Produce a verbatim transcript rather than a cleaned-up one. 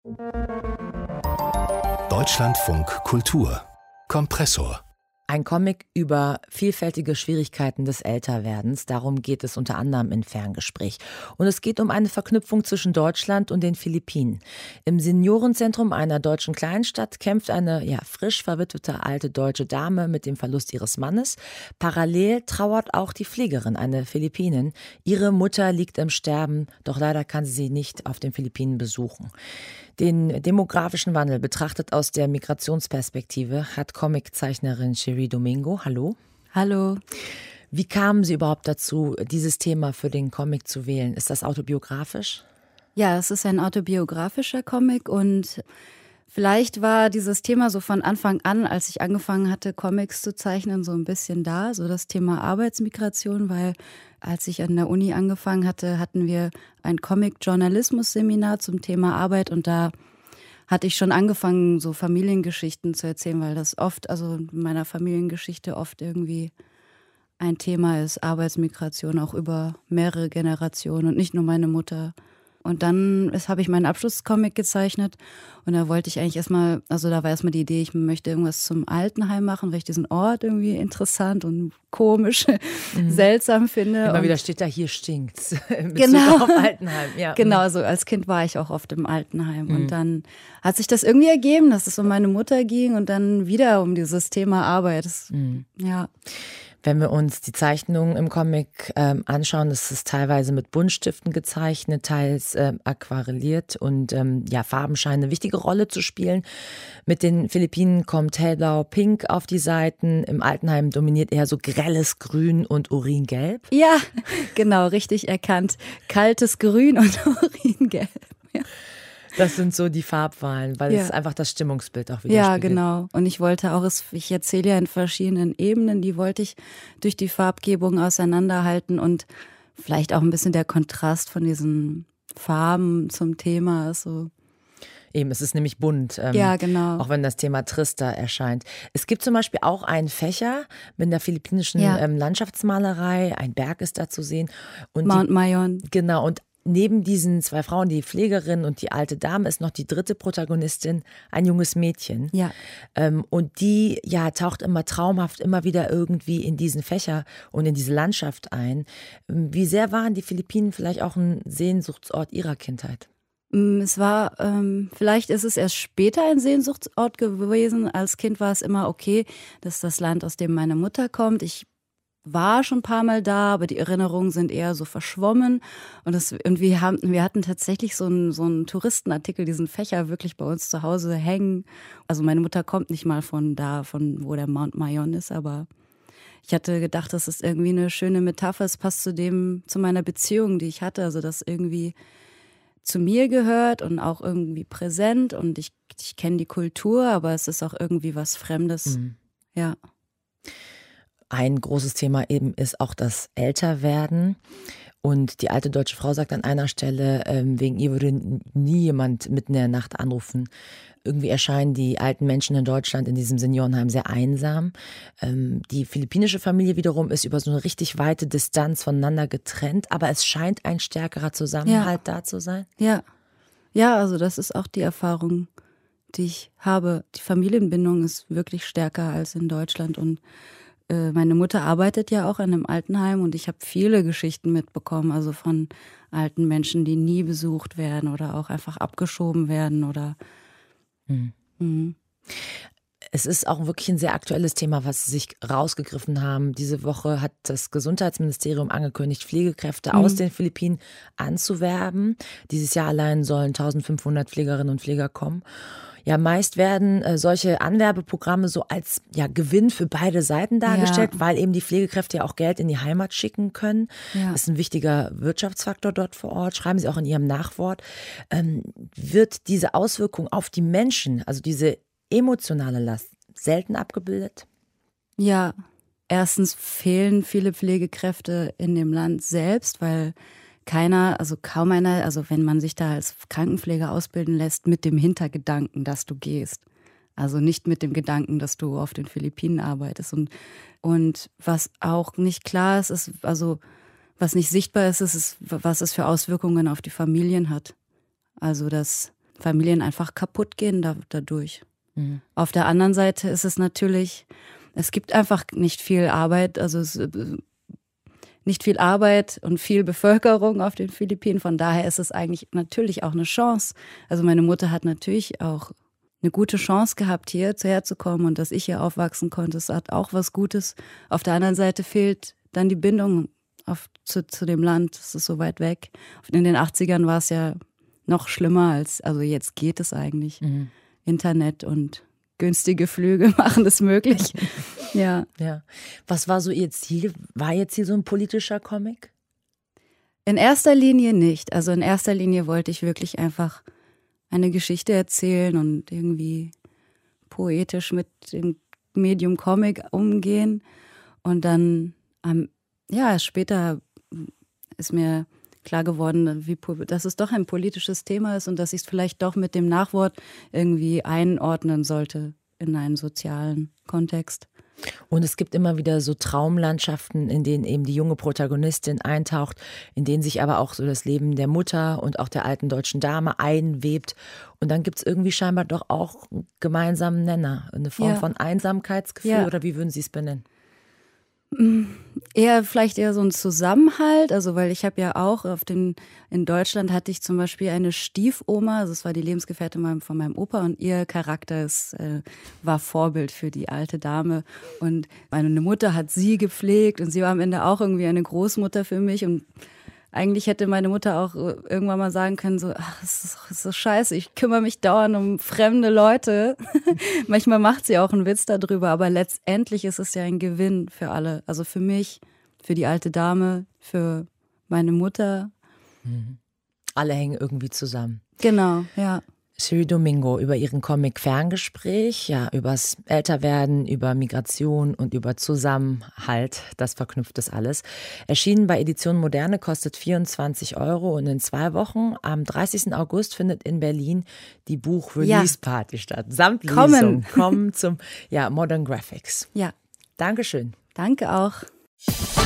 Deutschlandfunk Kultur Kompressor. Ein Comic über vielfältige Schwierigkeiten des Älterwerdens. Darum geht es unter anderem in Ferngespräch. Und es geht um eine Verknüpfung zwischen Deutschland und den Philippinen. Im Seniorenzentrum einer deutschen Kleinstadt kämpft eine ja, frisch verwitwete alte deutsche Dame mit dem Verlust ihres Mannes. Parallel trauert auch die Pflegerin, eine Philippinin. Ihre Mutter liegt im Sterben, doch leider kann sie sie nicht auf den Philippinen besuchen. Den demografischen Wandel betrachtet aus der Migrationsperspektive hat Comiczeichnerin Cherie Domingo. Hallo. Hallo. Wie kamen Sie überhaupt dazu, dieses Thema für den Comic zu wählen? Ist das autobiografisch? Ja, es ist ein autobiografischer Comic und vielleicht war dieses Thema so von Anfang an, als ich angefangen hatte, Comics zu zeichnen, so ein bisschen da, so das Thema Arbeitsmigration, weil als ich an der Uni angefangen hatte, hatten wir ein Comic-Journalismus-Seminar zum Thema Arbeit und da hatte ich schon angefangen, so Familiengeschichten zu erzählen, weil das oft, also in meiner Familiengeschichte oft irgendwie ein Thema ist, Arbeitsmigration auch über mehrere Generationen und nicht nur meine Mutter. Und dann habe ich meinen Abschlusscomic gezeichnet und da wollte ich eigentlich erstmal, also da war erstmal die Idee, ich möchte irgendwas zum Altenheim machen, weil ich diesen Ort irgendwie interessant und komisch, mhm. seltsam finde. Immer und wieder steht da, hier stinkt's. In Bezug genau. auf Altenheim. Ja. Genau, so als Kind war ich auch oft im Altenheim. Mhm. Und dann hat sich das irgendwie ergeben, dass es um meine Mutter ging und dann wieder um dieses Thema Arbeit. Das, mhm. Ja. Wenn wir uns die Zeichnungen im Comic ähm, anschauen, ist es teilweise mit Buntstiften gezeichnet, teils ähm, aquarelliert und ähm, ja, Farben scheinen eine wichtige Rolle zu spielen. Mit den Philippinen kommt hellblau pink auf die Seiten, im Altenheim dominiert eher so grelles Grün und Uringelb. Ja, genau, richtig erkannt. Kaltes Grün und Uringelb. Ja. Das sind so die Farbwahlen, weil ja. es einfach das Stimmungsbild auch widerspiegelt. Ja, genau. Und ich wollte auch, ich erzähle ja in verschiedenen Ebenen, die wollte ich durch die Farbgebung auseinanderhalten und vielleicht auch ein bisschen der Kontrast von diesen Farben zum Thema ist so. Eben, es ist nämlich bunt, ähm, ja, genau. auch wenn das Thema trister erscheint. Es gibt zum Beispiel auch einen Fächer mit der philippinischen ja. ähm, Landschaftsmalerei, ein Berg ist da zu sehen. Und Mount die, Mayon. Genau, und neben diesen zwei Frauen, die Pflegerin und die alte Dame, ist noch die dritte Protagonistin, ein junges Mädchen. Ja. Ähm, und die ja taucht immer traumhaft immer wieder irgendwie in diesen Fächer und in diese Landschaft ein. Wie sehr waren die Philippinen vielleicht auch ein Sehnsuchtsort ihrer Kindheit? Es war, ähm, vielleicht ist es erst später ein Sehnsuchtsort gewesen. Als Kind war es immer okay, das ist das Land, aus dem meine Mutter kommt. Ich war schon ein paar Mal da, aber die Erinnerungen sind eher so verschwommen. Und, das, und wir, haben, wir hatten tatsächlich so einen, so einen Touristenartikel, diesen Fächer wirklich bei uns zu Hause hängen. Also meine Mutter kommt nicht mal von da, von wo der Mount Mayon ist, aber ich hatte gedacht, das ist irgendwie eine schöne Metapher. Es passt zu dem, zu meiner Beziehung, die ich hatte. Also das irgendwie zu mir gehört und auch irgendwie präsent. Und ich, ich kenne die Kultur, aber es ist auch irgendwie was Fremdes. Mhm. Ja. Ein großes Thema eben ist auch das Älterwerden. Und die alte deutsche Frau sagt an einer Stelle, ähm, wegen ihr würde nie jemand mitten in der Nacht anrufen. Irgendwie erscheinen die alten Menschen in Deutschland in diesem Seniorenheim sehr einsam. Ähm, die philippinische Familie wiederum ist über so eine richtig weite Distanz voneinander getrennt. Aber es scheint ein stärkerer Zusammenhalt ja. da zu sein. Ja, ja, also das ist auch die Erfahrung, die ich habe. Die Familienbindung ist wirklich stärker als in Deutschland und meine Mutter arbeitet ja auch in einem Altenheim und ich habe viele Geschichten mitbekommen, also von alten Menschen, die nie besucht werden oder auch einfach abgeschoben werden oder. Hm. Mhm. Es ist auch wirklich ein sehr aktuelles Thema, was Sie sich rausgegriffen haben. Diese Woche hat das Gesundheitsministerium angekündigt, Pflegekräfte mhm. aus den Philippinen anzuwerben. Dieses Jahr allein sollen eintausendfünfhundert Pflegerinnen und Pfleger kommen. Ja, meist werden äh, solche Anwerbeprogramme so als ja, Gewinn für beide Seiten dargestellt, ja. weil eben die Pflegekräfte ja auch Geld in die Heimat schicken können. Ja. Das ist ein wichtiger Wirtschaftsfaktor dort vor Ort. Schreiben Sie auch in Ihrem Nachwort. Ähm, wird diese Auswirkung auf die Menschen, also diese emotionale Last, selten abgebildet? Ja, erstens fehlen viele Pflegekräfte in dem Land selbst, weil keiner, also kaum einer, also wenn man sich da als Krankenpfleger ausbilden lässt, mit dem Hintergedanken, dass du gehst. Also nicht mit dem Gedanken, dass du auf den Philippinen arbeitest. Und, und was auch nicht klar ist, ist, also was nicht sichtbar ist, ist, ist, was es für Auswirkungen auf die Familien hat. Also dass Familien einfach kaputt gehen da, dadurch. Mhm. Auf der anderen Seite ist es natürlich, es gibt einfach nicht viel Arbeit, also es, nicht viel Arbeit und viel Bevölkerung auf den Philippinen. Von daher ist es eigentlich natürlich auch eine Chance. Also meine Mutter hat natürlich auch eine gute Chance gehabt, hier herzukommen und dass ich hier aufwachsen konnte. Es hat auch was Gutes. Auf der anderen Seite fehlt dann die Bindung auf, zu, zu dem Land. Es ist so weit weg. In den achtzigern war es ja noch schlimmer als, also jetzt geht es eigentlich. Mhm. Internet und günstige Flüge machen es möglich. Ja. Ja. Was war so Ihr Ziel? War Ihr Ziel so ein politischer Comic? In erster Linie nicht. Also in erster Linie wollte ich wirklich einfach eine Geschichte erzählen und irgendwie poetisch mit dem Medium Comic umgehen. Und dann, ähm, ja, später ist mir klar geworden, wie, dass es doch ein politisches Thema ist und dass ich es vielleicht doch mit dem Nachwort irgendwie einordnen sollte in einen sozialen Kontext. Und es gibt immer wieder so Traumlandschaften, in denen eben die junge Protagonistin eintaucht, in denen sich aber auch so das Leben der Mutter und auch der alten deutschen Dame einwebt. Und dann gibt es irgendwie scheinbar doch auch einen gemeinsamen Nenner, eine Form ja. von Einsamkeitsgefühl, ja. oder wie würden Sie es benennen? Eher vielleicht eher so ein Zusammenhalt, also weil ich habe ja auch auf den, in Deutschland hatte ich zum Beispiel eine Stiefoma, also es war die Lebensgefährtin von meinem Opa und ihr Charakter ist, äh, war Vorbild für die alte Dame und meine Mutter hat sie gepflegt und sie war am Ende auch irgendwie eine Großmutter für mich und eigentlich hätte meine Mutter auch irgendwann mal sagen können, so, ach, es ist, es ist so scheiße, ich kümmere mich dauernd um fremde Leute. Manchmal macht sie auch einen Witz darüber, aber letztendlich ist es ja ein Gewinn für alle. Also für mich, für die alte Dame, für meine Mutter. Mhm. Alle hängen irgendwie zusammen. Genau, ja. Siri Domingo über ihren Comic Ferngespräch, ja, übers Älterwerden, über Migration und über Zusammenhalt, das verknüpft das alles. Erschienen bei Edition Moderne, kostet vierundzwanzig Euro und in zwei Wochen, am dreißigsten August, findet in Berlin die Buch-Release-Party ja. statt. Samt Kommen. Lesung. Kommen zum ja, Modern Graphics. Ja. Dankeschön. Danke auch.